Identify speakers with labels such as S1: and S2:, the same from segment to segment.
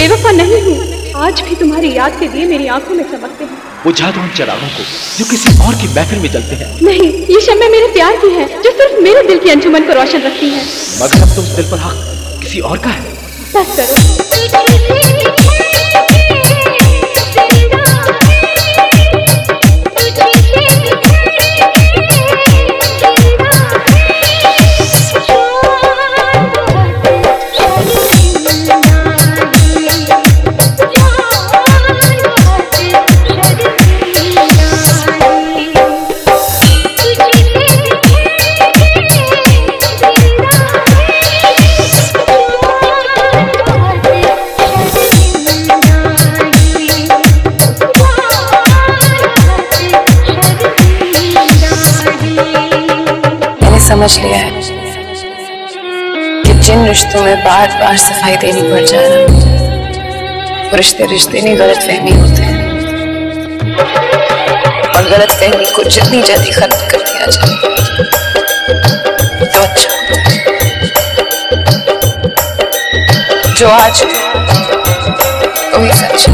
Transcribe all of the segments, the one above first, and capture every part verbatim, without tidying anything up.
S1: बेवफा नहीं हूँ। आज भी तुम्हारी याद के दिए मेरी आंखों में चमकते हैं।
S2: बुझा दो उन चिरागों को जो किसी और की महफिल में जलते हैं।
S1: नहीं, ये शम्में मेरे प्यार की है जो सिर्फ मेरे दिल की अंजुमन को रोशन रखती है।
S2: मगर अब तो उस दिल पर हक किसी और का है।
S1: बस करो।
S3: समझ लिया है कि जिन रिश्तों में बार बार सफाई देनी पड़ जाए ना, वो रिश्ते रिश्ते नहीं गलत फहमी होते हैं। और गलत फहमी को जितनी जल्दी खत्म कर दिया जाए तो अच्छा। जो आज वही सच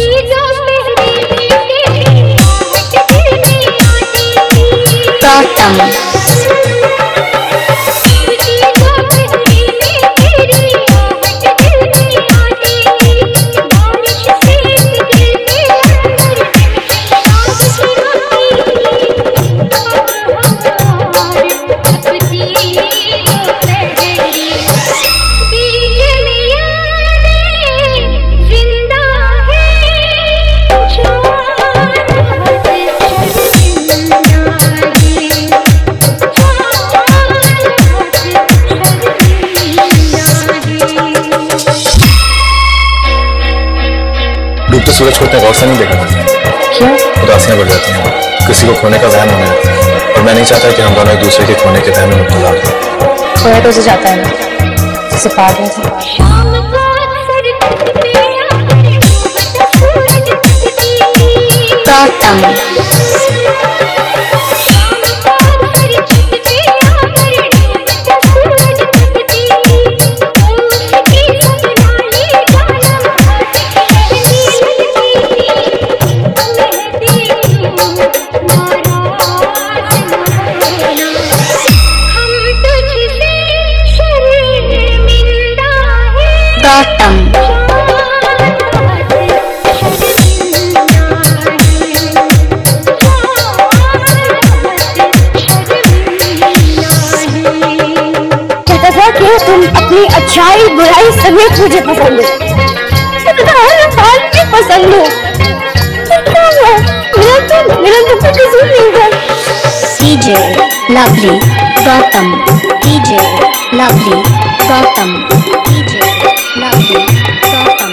S3: है।
S4: डूबते सूरज को इतने गौर से नहीं देखा था।
S3: क्यों?
S4: उदासियां बढ़ जाती हैं, किसी को खोने का वहम होने लगता है, और मैं नहीं चाहता कि हम दोनों एक दूसरे के खोने के वहम में मुब्तला हों।
S3: खोया तो उसे जाता है ना, उसे पागल
S1: तुम अपनी अच्छाई बुराई समेत मुझे पसंद हो, पसंद हो। मेरा तो मेरा तो कुछ कसूर नहीं था।
S5: DJ Lovely Gautam, DJ Lovely Gautam, DJ Lovely Gautam.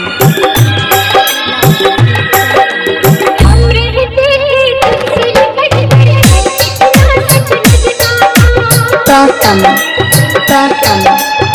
S5: Gautam Gautam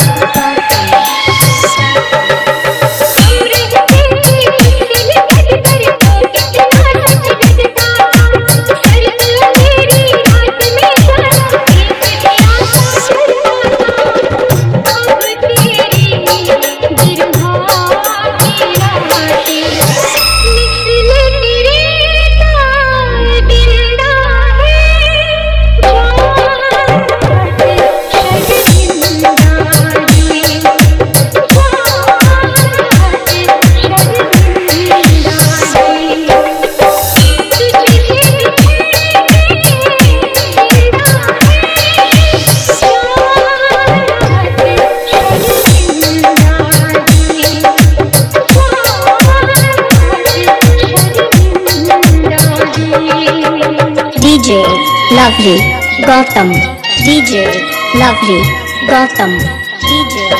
S5: DJ Lovely Gautam, DJ Lovely Gautam, DJ